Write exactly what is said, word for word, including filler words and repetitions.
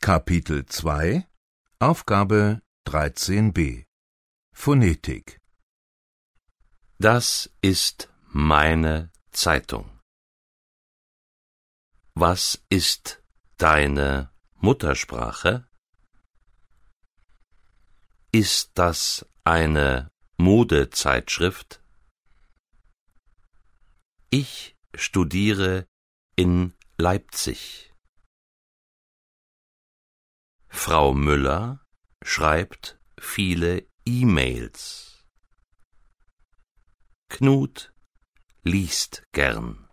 Kapitel zwei Aufgabe dreizehn b Phonetik. Das ist meine Zeitung. Was ist deine Muttersprache? Ist das eine Modezeitschrift? Ich studiere in Leipzig. Frau Müller schreibt viele E-Mails. Knut liest gern.